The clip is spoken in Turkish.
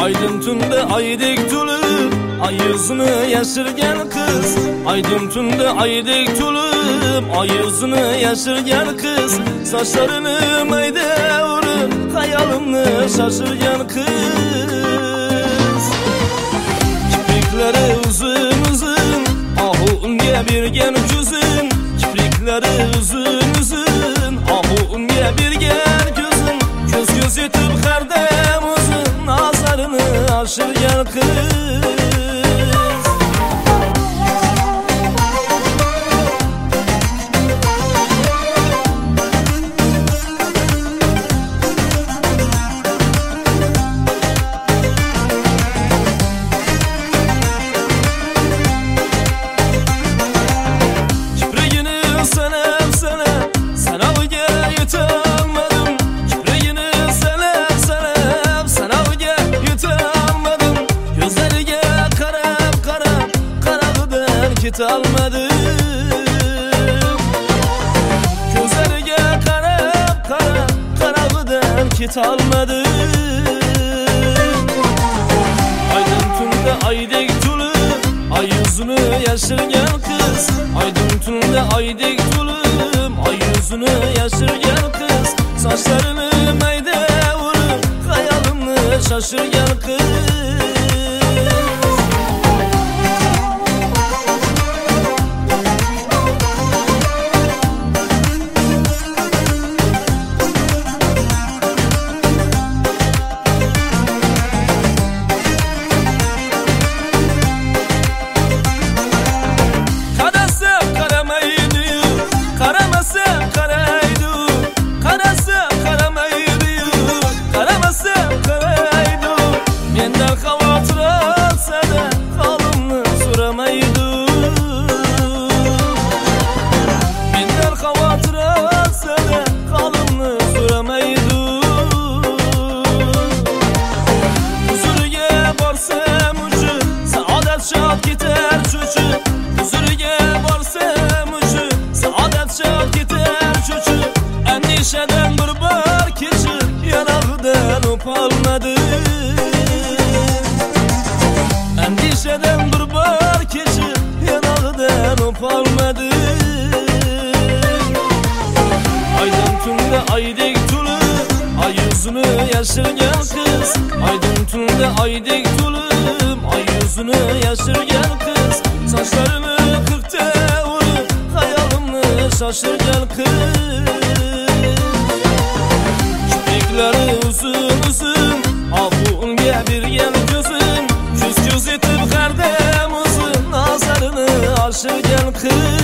Aydın tünde aydek tulup ay yüzünü yaşırgen kız. Aydın tünde aydek tulup ay yüzünü yaşırgen kız. Saçlarını mayda vurup hayalımı şaşırgen kız. Kiprikleri uzun uzun ahu unga bergen gözün. Kiprikleri uzun uzun ahu unga bergen gözün. Göz göz etip hardem uzun nazarını aşırgen kız. Almadım gözlerge karab karab karabıdan kit almadım. Aydın tünde aydek tulup ay yüzünü yaşırgen kız. Aydın tünde aydek tulup ay yüzünü yaşırgen kız. Saçlarını mayda vurup hayalımı şaşırgen kız. Endişeden bir bar keçir yanağıdan öpalmadı. Endişeden bir bar keçir yanağıdan öpalmadı. Aydın tünde aydek tulup ay yüzünü yaşırgen kız. Aydın tünde aydek tulup ay yüzünü yaşırgen kız. Saçlarını kırkta vurup hayalımı şaşırgen kız. Kiprikleri uzun uzun ahu unga bergen gözün. Göz göz etip hardem uzun nazarını aşırgen kız.